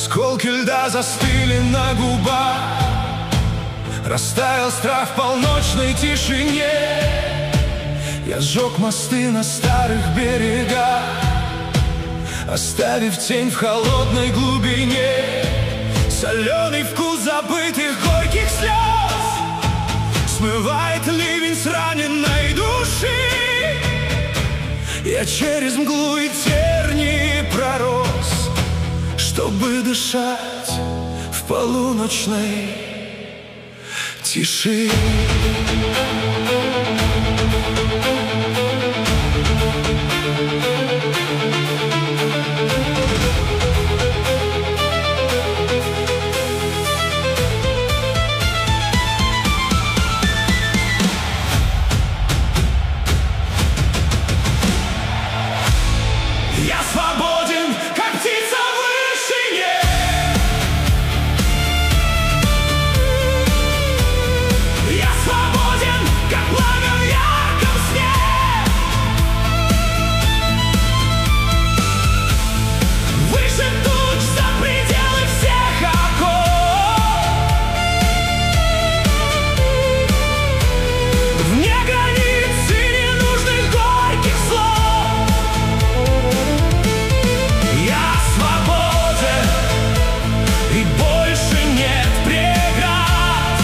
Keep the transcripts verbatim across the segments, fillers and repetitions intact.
Осколки льда застыли на губах, растаял страх в полночной тишине. Я сжег мосты на старых берегах, оставив тень в холодной глубине. Соленый вкус забытых горьких слез смывает ливень с раненой души. Я через мглу и тернии пророс, чтобы дышать в полуночной тиши. Я свободен, как птица в вышине. Я свободен, как пламя в ярком сне. Выше туч, за пределы всех оков. Вне границ и ненужных горьких слов. Я свободен, и больше нет преград.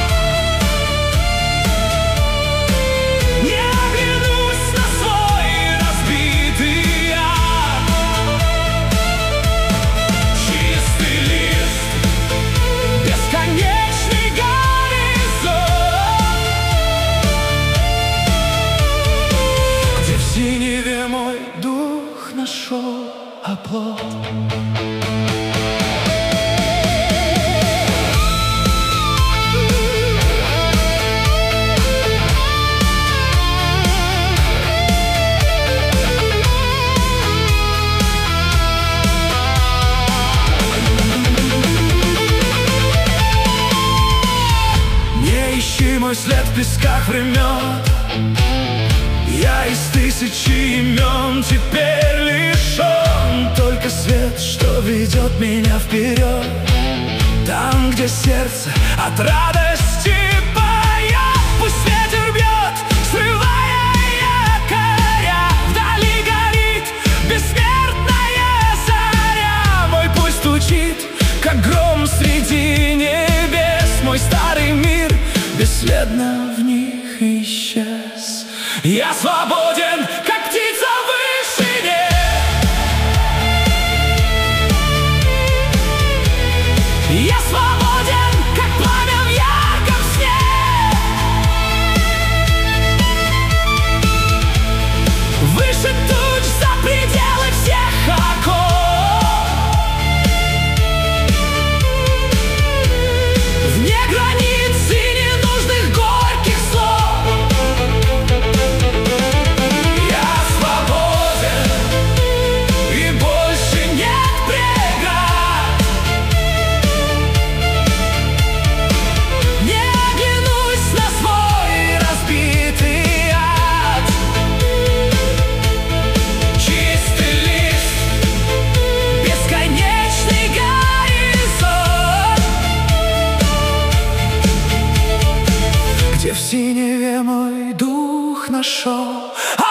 Не оглянусь на свой разбитый ад. Чистый лист, бесконечный горизонт, где в синеве мой дух нашел оплот. Не ищи мой след в песках времен. Я из тысячи имен теперь лишен. Только свет, что ведет меня вперед. Там, где сердце от радости поет. Пусть ветер бьет, срывая якоря. Вдали горит бессмертная заря. Мой путь стучит, как гром среди небес. Мой старый мир бесследно в них исчез. Я свободен, как птица в вышине. Я свободен, как пламя в ярком сне. Выше туч, за пределы всех оков. Вне границ и ненужных горьких слов. Я свободен, и больше нет преград. Не оглянусь на свой разбитый ад. Чистый лист, бесконечный горизонт, где в синеве мой дух нашел